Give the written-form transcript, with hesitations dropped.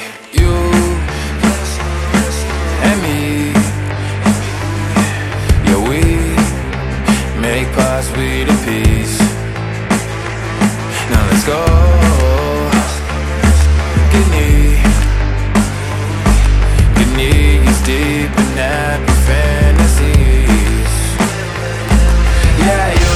you and me. Yeah, we make paths with a peace. Now let's go. Give me